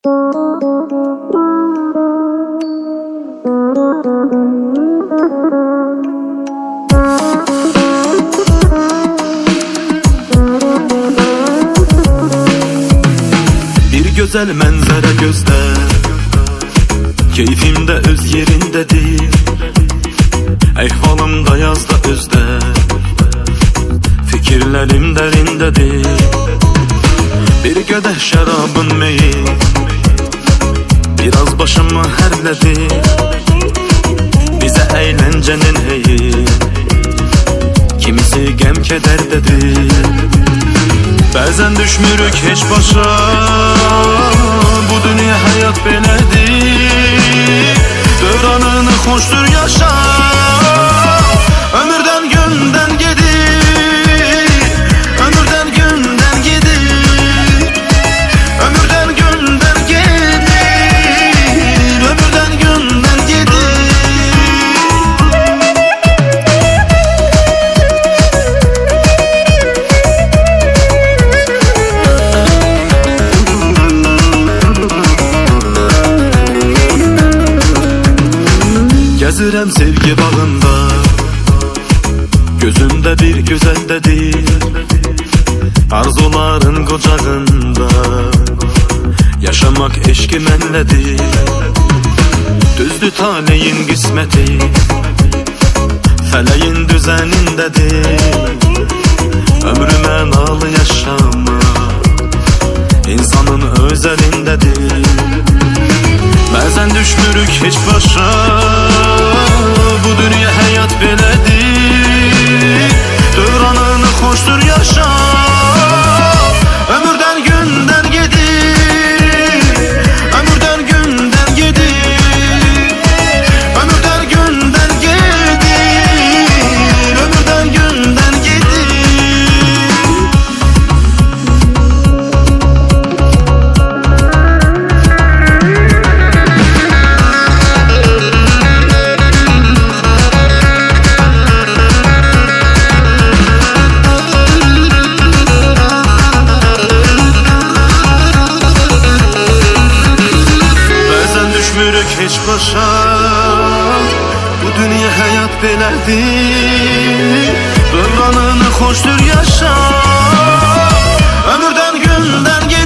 Bir güzel mənzərə gözdə, keyfimdə öz yerindədir. Əhvalımda yazda özdə, fikirlərim dərindədir. Bir qədəh şərabın meyil, biraz başımı hərlədi. Bizə əyləncənin heyi, kimisi qəm kədərdədir. Bəzən düşmürük heç başa, bu dünya həyat belədir. Dövranını xoşdur yaşa, ömürdən gündən gedir. Ömürdən gündən gedir. Ömürdən gündən gedir. Ömürdən gündən gedir. Gəzirəm sevgi bağında, gözümdə bir gözəldədir. Arzuların qocağında, yaşamaq eşqi mənlədir. Düzdür taleyin qisməti, fələyin düzənindədir. Ömrü mənalı yaşamaq, insanın öz əlindədir. Bəzən düşmürük heç başa, bu dünya həyat belədir. Dövranını xoşdur yaşa, ömürdən gündən gedir. Ömürdən gündən gedir. Ömürdən gündən gedir. Ömürdən gündən gedir. Heç başa, bu dünya həyat belədir. Dövranını xoşdur yaşa, ömürdən gündən gedir.